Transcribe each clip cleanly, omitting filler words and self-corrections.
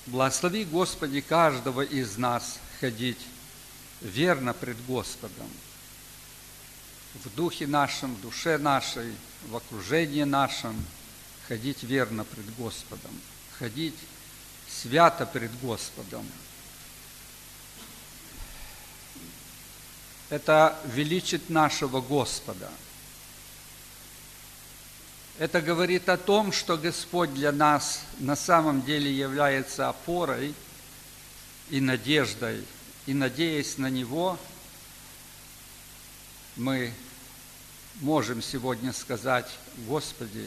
Благослови, Господи, каждого из нас ходить верно пред Господом, в духе нашем, в душе нашей, в окружении нашем, ходить верно пред Господом, ходить свято пред Господом. Это величит нашего Господа. Это говорит о том, что Господь для нас на самом деле является опорой и надеждой. И, надеясь на Него, мы можем сегодня сказать: Господи,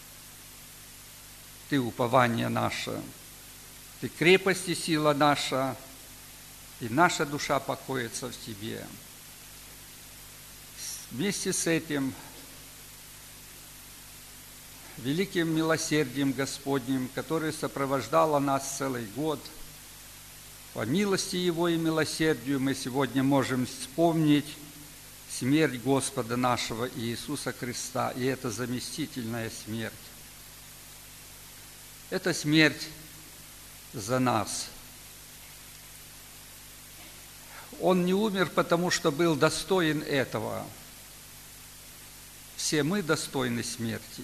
Ты упование наше, Ты крепость и сила наша, и наша душа покоится в Тебе. Вместе с этим великим милосердием Господним, которое сопровождало нас целый год, по милости Его и милосердию мы сегодня можем вспомнить смерть Господа нашего Иисуса Христа, и это заместительная смерть. Это смерть за нас. Он не умер, потому что был достоин этого. Все мы достойны смерти.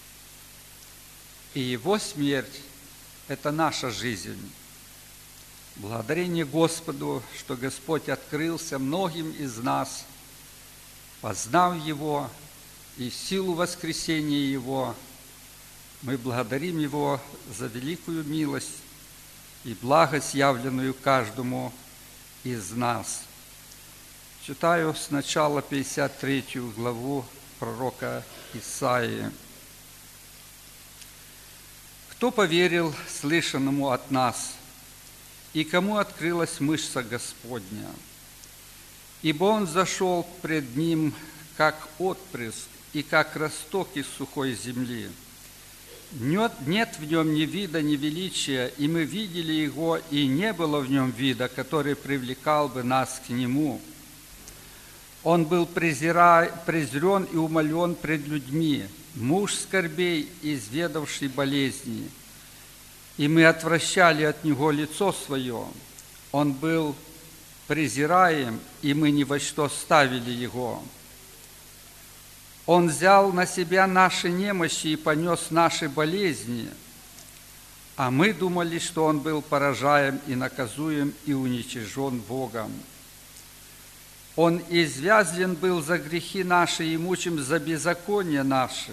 И Его смерть – это наша жизнь. Благодарение Господу, что Господь открылся многим из нас, познав Его и силу воскресения Его, мы благодарим Его за великую милость и благость, явленную каждому из нас. Читаю сначала 53 главу пророка Исаии. «Кто поверил слышанному от нас, и кому открылась мышца Господня? Ибо Он зашел пред Ним, как отпрыск, и как росток из сухой земли. Нет в Нем ни вида, ни величия, и мы видели Его, и не было в Нем вида, который привлекал бы нас к Нему. Он был презрен и умолен пред людьми, муж скорбей, изведавший болезни, и мы отвращали от Него лицо Свое. Он был презираем, и мы ни во что ставили Его. Он взял на себя наши немощи и понес наши болезни, а мы думали, что Он был поражаем и наказуем и уничижен Богом. Он извязлен был за грехи наши и мучим за беззаконие наши.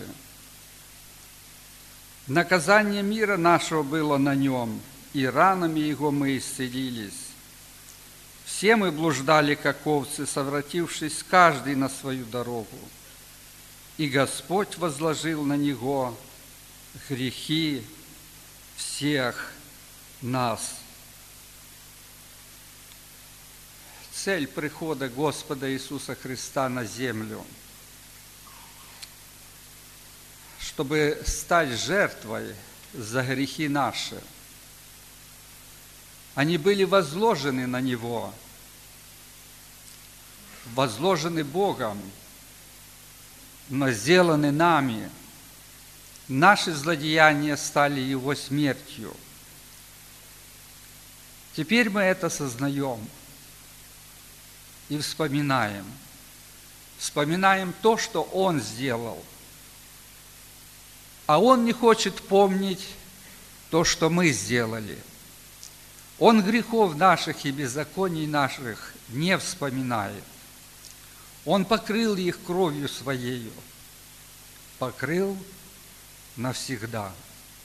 Наказание мира нашего было на Нем, и ранами Его мы исцелились. Все мы блуждали, как овцы, совратившись каждый на свою дорогу. И Господь возложил на Него грехи всех нас». Цель прихода Господа Иисуса Христа на землю, чтобы стать жертвой за грехи наши. Они были возложены на Него, возложены Богом, но сделаны нами. Наши злодеяния стали Его смертью. Теперь мы это сознаем и вспоминаем. Вспоминаем то, что Он сделал. А Он не хочет помнить то, что мы сделали. Он грехов наших и беззаконий наших не вспоминает. Он покрыл их кровью Своею, покрыл навсегда.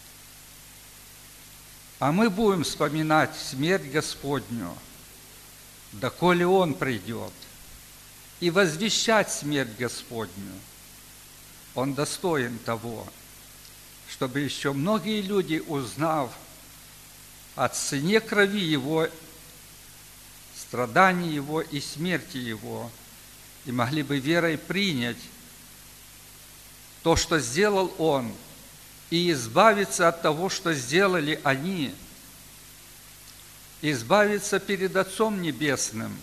А мы будем вспоминать смерть Господню, доколе Он придет, и возвещать смерть Господню. Он достоин того, чтобы еще многие люди, узнав о цене крови Его, страданий Его и смерти Его, и могли бы верой принять то, что сделал Он, и избавиться от того, что сделали они, избавиться перед Отцом Небесным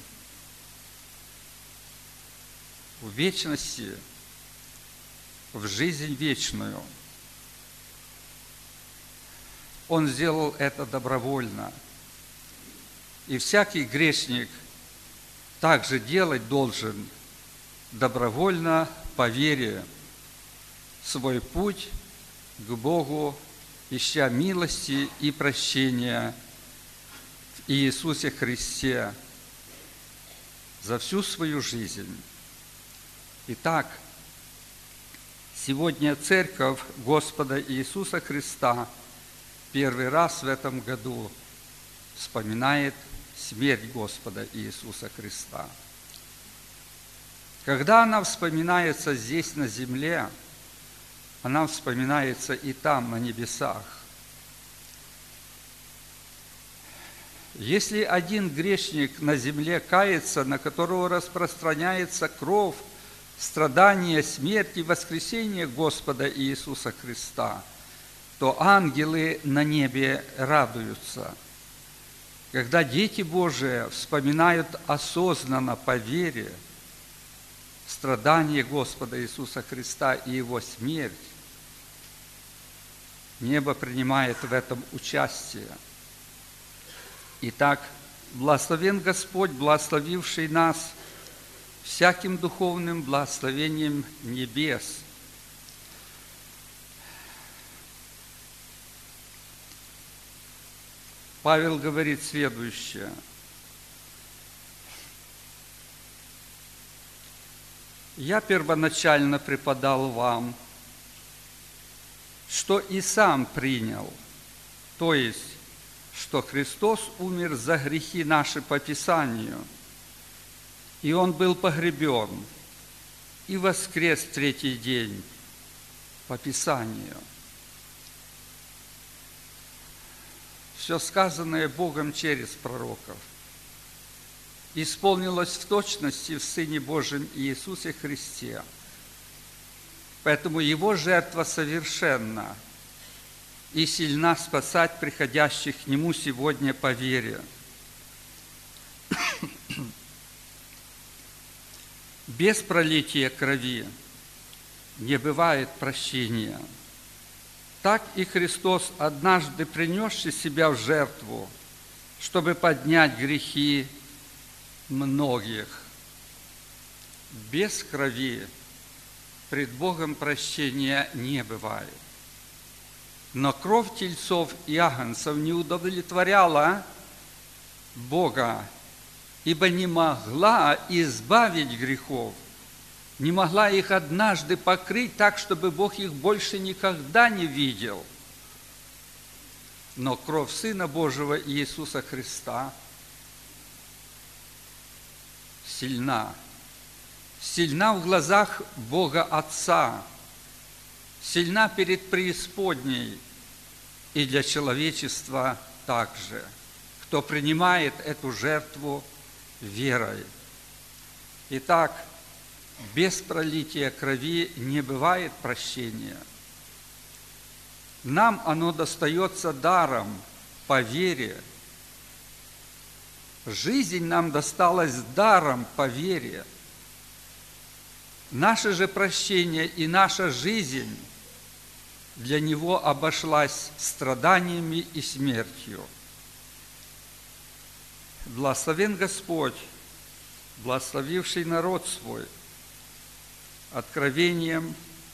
в вечности, в жизнь вечную. Он сделал это добровольно. И всякий грешник также делать должен добровольно, по вере, свой путь к Богу, ища милости и прощения в Иисусе Христе за всю свою жизнь. Итак, сегодня Церковь Господа Иисуса Христа первый раз в этом году вспоминает смерть Господа Иисуса Христа. Когда она вспоминается здесь на земле, она вспоминается и там, на небесах. Если один грешник на земле кается, на которого распространяется кровь, страдания, смерть и воскресение Господа Иисуса Христа, то ангелы на небе радуются. Когда дети Божии вспоминают осознанно по вере страдания Господа Иисуса Христа и Его смерть, небо принимает в этом участие. Итак, благословен Господь, благословивший нас всяким духовным благословением небес. Павел говорит следующее. «Я первоначально преподал вам, что и сам принял, то есть, что Христос умер за грехи наши по Писанию, и Он был погребен, и воскрес в третий день по Писанию». Все сказанное Богом через пророков исполнилось в точности в Сыне Божьем Иисусе Христе. Поэтому Его жертва совершенна и сильна спасать приходящих к Нему сегодня по вере. Без пролития крови не бывает прощения. Так и Христос, однажды принесший себя в жертву, чтобы поднять грехи многих. Без крови пред Богом прощения не бывает. Но кровь тельцов и агнцев не удовлетворяла Бога, ибо не могла избавить грехов, не могла их однажды покрыть так, чтобы Бог их больше никогда не видел. Но кровь Сына Божьего Иисуса Христа сильна. Сильна в глазах Бога Отца, сильна перед преисподней и для человечества также, кто принимает эту жертву верой. Итак, без пролития крови не бывает прощения. Нам оно достается даром по вере. Жизнь нам досталась даром по вере. Наше же прощение и наша жизнь для Него обошлась страданиями и смертью. Благословен Господь, благословивший народ свой, откровением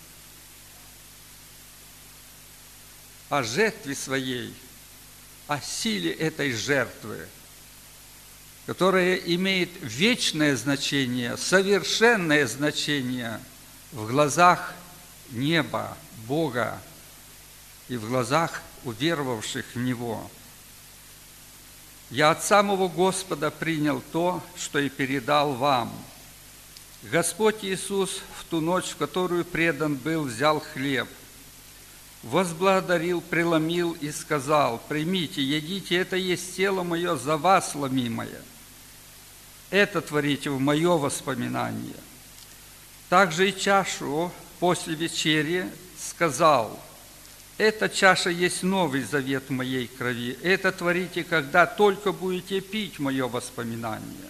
о жертве своей, о силе этой жертвы, которая имеет вечное значение, совершенное значение в глазах неба, Бога и в глазах уверовавших в Него. Я от самого Господа принял то, что и передал вам. Господь Иисус в ту ночь, в которую предан был, взял хлеб, возблагодарил, преломил и сказал: «Примите, едите, это есть тело мое за вас ломимое. Это творите в мое воспоминание». Также и чашу после вечери сказал: «Эта чаша есть новый завет в моей крови. Это творите, когда только будете пить мое воспоминание.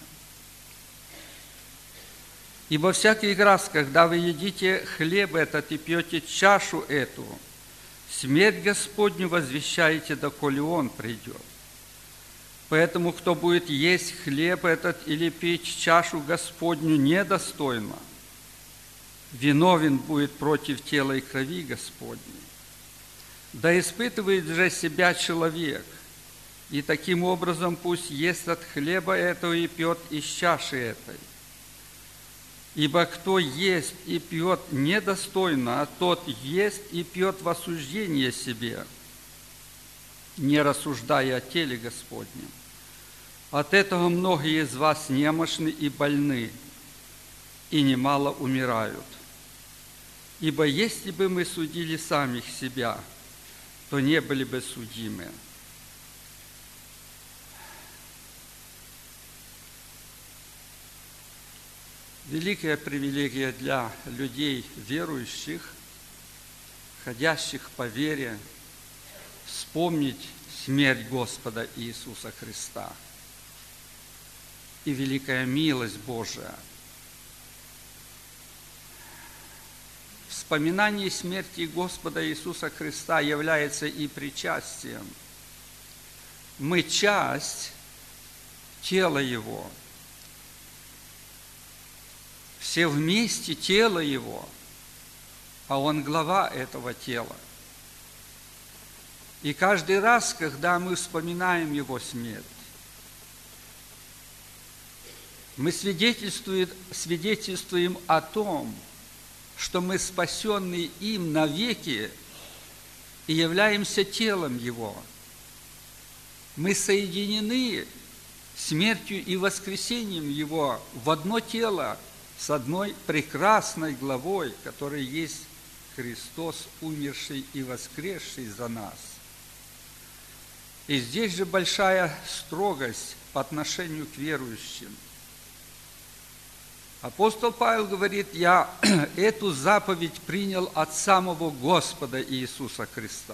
Ибо всякий раз, когда вы едите хлеб этот и пьете чашу эту, Смерть Господню возвещаете, доколе Он придет. Поэтому, кто будет есть хлеб этот или пить чашу Господню недостойно, виновен будет против тела и крови Господней. Да испытывает же себя человек, и таким образом пусть ест от хлеба этого и пьет из чаши этой. Ибо кто ест и пьет недостойно, а тот ест и пьет в осуждение себе, не рассуждая о теле Господнем. От этого многие из вас немощны и больны, и немало умирают. Ибо если бы мы судили самих себя, то не были бы судимы. Великая привилегия для людей верующих, ходящих по вере, вспомнить смерть Господа Иисуса Христа. И великая милость Божия. Вспоминание смерти Господа Иисуса Христа является и причастием. Мы часть тела Его. Все вместе тело Его, а Он глава этого тела. И каждый раз, когда мы вспоминаем Его смерть, мы свидетельствуем о том, что мы спасенны им навеки и являемся телом Его. Мы соединены смертью и воскресением Его в одно тело с одной прекрасной главой, которая есть Христос, умерший и воскресший за нас. И здесь же большая строгость по отношению к верующим. Апостол Павел говорит: «Я эту заповедь принял от самого Господа Иисуса Христа.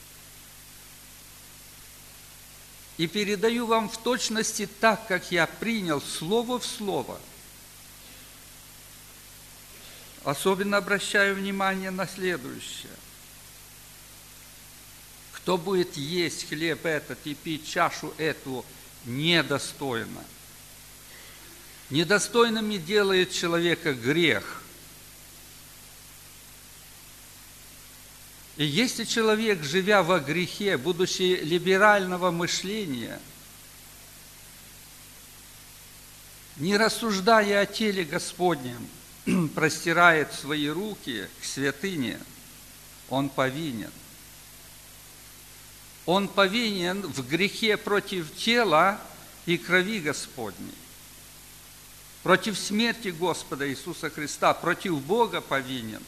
И передаю вам в точности так, как я принял, слово в слово». Особенно обращаю внимание на следующее. Кто будет есть хлеб этот и пить чашу эту недостойно? Недостойными делает человека грех. И если человек, живя во грехе, будучи либерального мышления, не рассуждая о теле Господнем, простирает свои руки к святыне, он повинен. Он повинен в грехе против тела и крови Господней, против смерти Господа Иисуса Христа, против Бога повинен.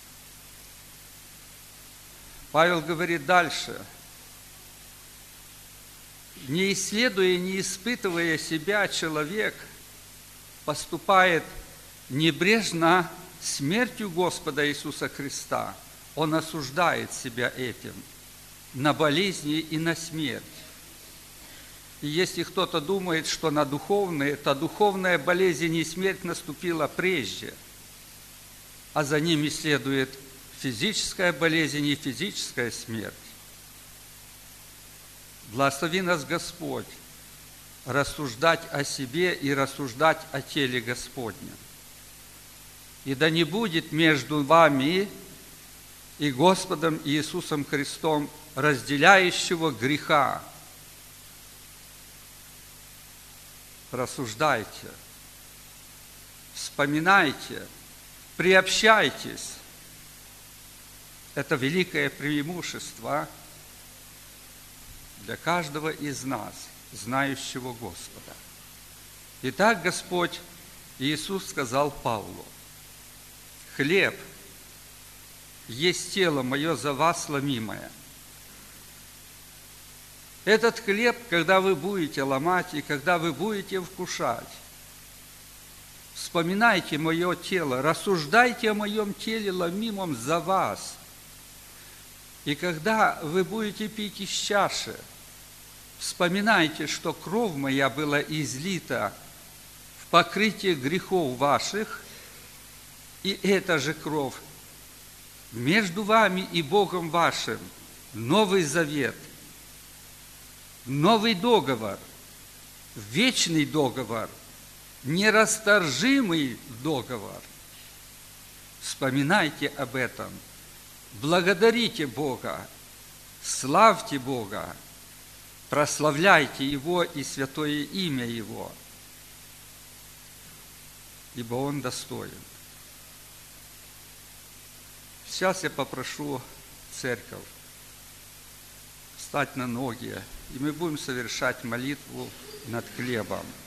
Павел говорит дальше: не исследуя, не испытывая себя, человек поступает небрежно смертью Господа Иисуса Христа. Он осуждает себя этим на болезни и на смерть. И если кто-то думает, что на духовные, то духовная болезнь и смерть наступила прежде, а за ними следует физическая болезнь и физическая смерть. Благослови нас Господь рассуждать о себе и рассуждать о теле Господнем. И да не будет между вами и Господом Иисусом Христом разделяющего греха. Рассуждайте, вспоминайте, приобщайтесь. Это великое преимущество для каждого из нас, знающего Господа. Итак, Господь Иисус сказал Павлу: «Хлеб есть тело мое за вас ломимое». Этот хлеб, когда вы будете ломать и когда вы будете вкушать, вспоминайте мое тело, рассуждайте о моем теле, ломимом за вас. И когда вы будете пить из чаши, вспоминайте, что кровь моя была излита в покрытие грехов ваших, и эта же кровь между вами и Богом вашим новый завет, новый договор, вечный договор, нерасторжимый договор. Вспоминайте об этом, благодарите Бога, славьте Бога, прославляйте Его и святое имя Его, ибо Он достоин. Сейчас я попрошу церковь встать на ноги, и мы будем совершать молитву над хлебом.